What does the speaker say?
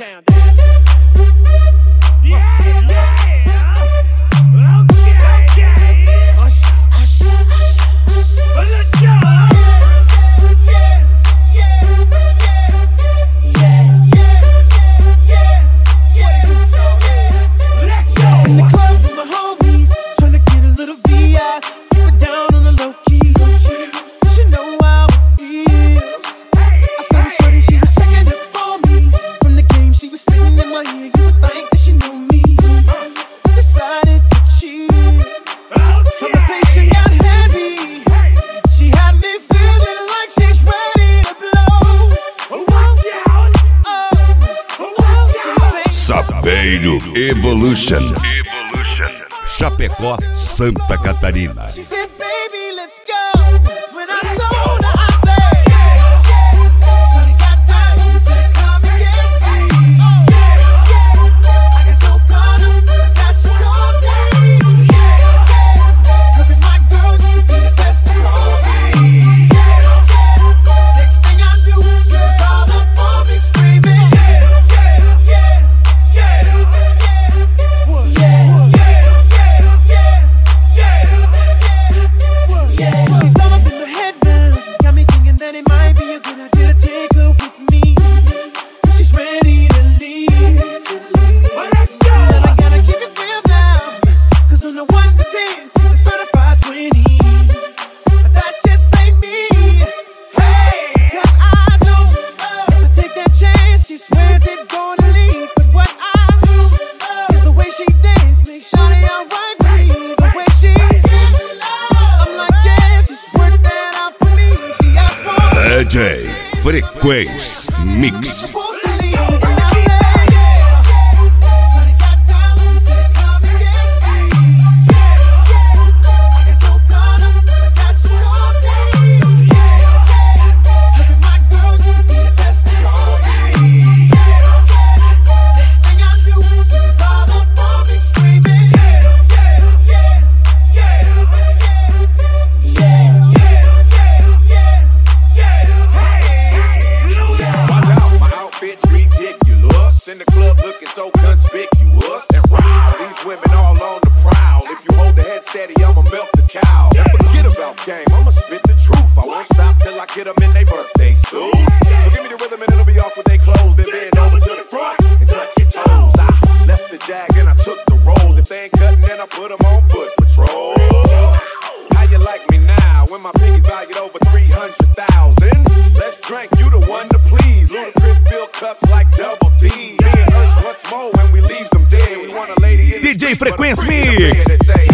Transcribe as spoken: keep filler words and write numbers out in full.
Motown, damn. Yeah, yeah. Okay, yeah. Hush, hush, hush, hush. Let's go. Yeah, yeah, yeah, yeah, yeah, yeah. Let's go. In the club with my homies, tryna get a little V I, keep it down on the low key. She know how it feels. I saw the shorty, she was checking up for me. From the game, she was spitting in my ear. You would think that she knew me. I decided to cheat. Conversation got heavy. She had me feeling like she's ready to blow. Watch out! Sapeiro Evolution. Evolution. Chapecó, Santa Catarina. She said, baby, let's go. When I told her, I said, shorty got down, she said, come and get me. I got so caught up that she told me. Loving my girl, you be the best of all me. Next thing I knew, she was all up on me screaming. Yeah, yeah, yeah, yeah, yeah, yeah, yeah. She's all up in my head now, got me thinking that it might be a good idea to take her with me. She's ready to leave. Well, let's go. And I gotta keep it real now, cause on the one to ten, she's a certified twenty. But that just ain't me. Hey, cause I know if I take that chance, she swears it's gonna leave. But what I do is the way she dance makes shawty alright with me. The way she I'm like, yeah, just work that out for me. She asked for D J Frequência Mix. supposed to leave, and I said, yeah. Shorty got down, she said, come and get me. I got so caught up that she told me. Loving my girl, you be the best of all me. Next thing I knew, she was all up on me screaming. Yeah, yeah, yeah, yeah, yeah, yeah. Watch out, my outfit's ridiculous. In the club looking so conspicuous. And wow, these women all on the prowl. If you hold the head steady, I'ma melt the cow. And forget about game, I'ma spit the truth. I won't stop till I get them in their birthday suits. So give me the rhythm and it'll be off with they clothes. Then bend over to the front and touch your toes. I left the jag and I took the rolls. If they ain't cutting, then I put them on foot patrol. How you like me now when my piggy's valued over three hundred thousand? Let's drink, you the one to please. Ludacris fill cups like double D. Me and Ursh once more when we leave them dead. We want a lady in the D J street, but a Frequência freak in the bed Mix. that say,